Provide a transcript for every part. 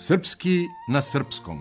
Srpski na srpskom.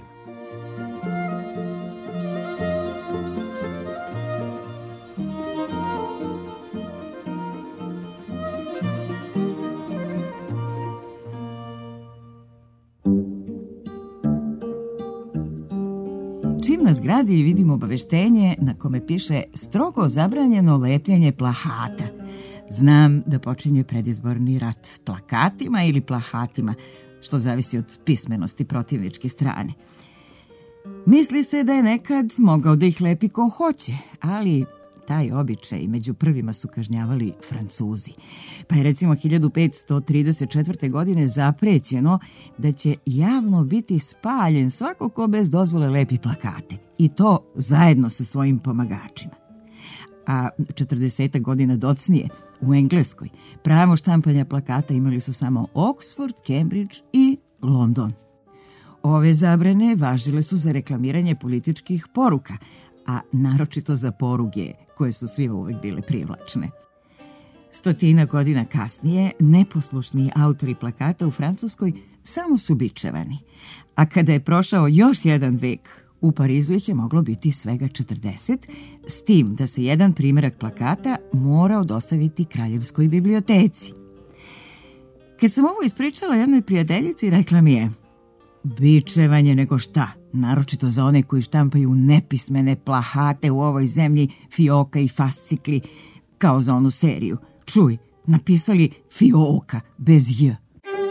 Čim na zgradi vidimo obaveštenje na kome piše strogo zabranjeno lepljenje plahata, znam da počinje predizborni rat plakatima ili plahatima, što zavisi od pismenosti protivničke strane. Misli se da je nekad mogao da ih lepi ko hoće, ali taj običaj među prvima su kažnjavali Francuzi. Pa je recimo 1534. godine zaprećeno da će javno biti spaljen svako ko bez dozvole lepi plakate. I to zajedno sa svojim pomagačima. A 40 godina docnije u Engleskoj pravo štampanja plakata imali su samo Oxford, Cambridge i London. Ove zabrane važile su za reklamiranje političkih poruka, a naročito za poruge koje su svima uvek bile privlačne. 100 godina kasnije neposlušni autori plakata u Francuskoj samo su bičevani, a kada je prošao još jedan vek, u Parizu ih je moglo biti svega 40, s tim da se jedan primerak plakata morao dostaviti Kraljevskoj biblioteci. Kad sam ovo ispričala jednoj prijateljici, rekla mi je: bičevanje nego šta, naročito za one koji štampaju nepismene plahate u ovoj zemlji, fioka i fascikli, kao za onu seriju. Čuj, napisali fioka bez j.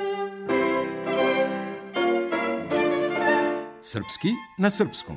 Srpski na srpskom.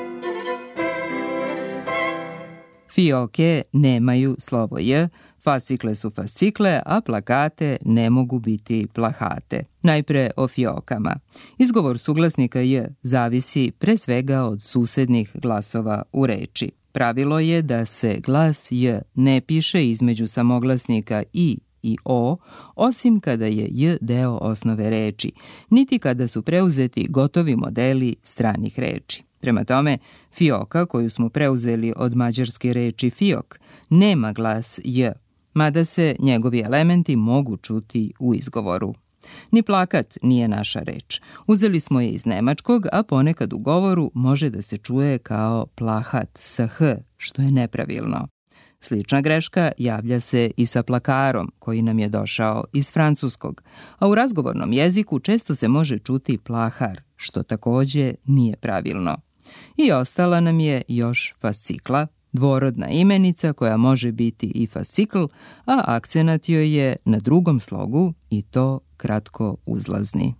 Fioke nemaju slovo j, fascikle su fascikle, a plakate ne mogu biti plahate. Najpre o fiokama. Izgovor suglasnika j zavisi pre svega od susednih glasova u reči. Pravilo je da se glas j ne piše između samoglasnika i o, osim kada je j deo osnove reči, niti kada su preuzeti gotovi modeli stranih reči. Prema tome, fioka, koju smo preuzeli od mađarske reči fiok, nema glas j, mada se njegovi elementi mogu čuti u izgovoru. Ni plakat nije naša reč. Uzeli smo je iz nemačkog, a ponekad u govoru može da se čuje kao plahat sa h, što je nepravilno. Slična greška javlja se i sa plakarom, koji nam je došao iz francuskog, a u razgovornom jeziku često se može čuti plahar, što takođe nije pravilno. I ostala nam je još fascikla, dvorodna imenica koja može biti i fascikl, a akcenat joj je na drugom slogu i to kratko uzlazni.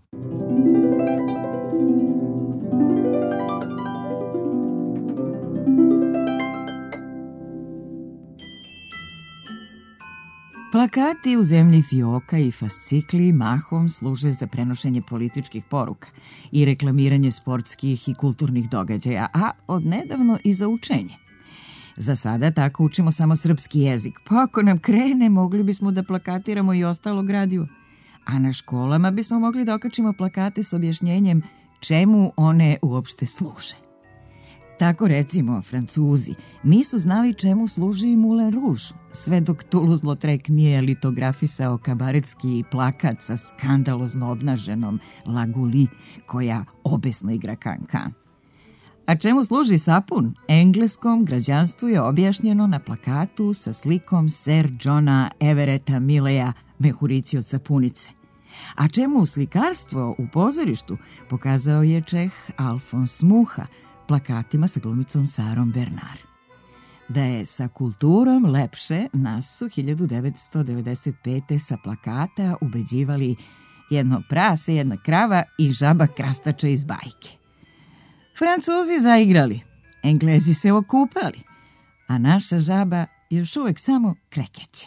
Plakati u zemlji fioka i fascikli mahom služe za prenošenje političkih poruka i reklamiranje sportskih i kulturnih događaja, a odnedavno i za učenje. Za sada tako učimo samo srpski jezik, pa ako nam krene, mogli bismo da plakatiramo i ostalo gradivo. A na školama bismo mogli da okačimo plakate s objašnjenjem čemu one uopšte služe. Tako recimo, Francuzi nisu znali čemu služi Moulin Rouge, sve dok Toulouse-Lautrec nije litografisao kabaretski plakat sa skandalozno obnaženom Laguli, koja obesno igra kan-kan. A čemu služi sapun? Engleskom građanstvu je objašnjeno na plakatu sa slikom Sir Johna Everetta Milleya, mehurici od sapunice. A čemu slikarstvo u pozorištu pokazao je Čeh Alfons Mucha, plakatima sa glumicom Sarom Bernard. Da je sa kulturom lepše, nas su 1995. sa plakata ubeđivali jedno prase, jedna krava i žaba krastača iz bajke. Francuzi zaigrali, Englezi se okupali, a naša žaba još uvek samo krekeće.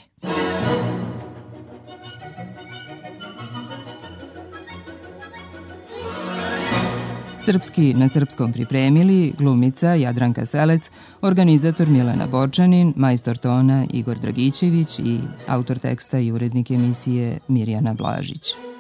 Srpski na srpskom pripremili glumica Jadranka Selec, organizator Milena Borčanin, majstor tona Igor Dragićević i autor teksta i urednik emisije Mirjana Blažić.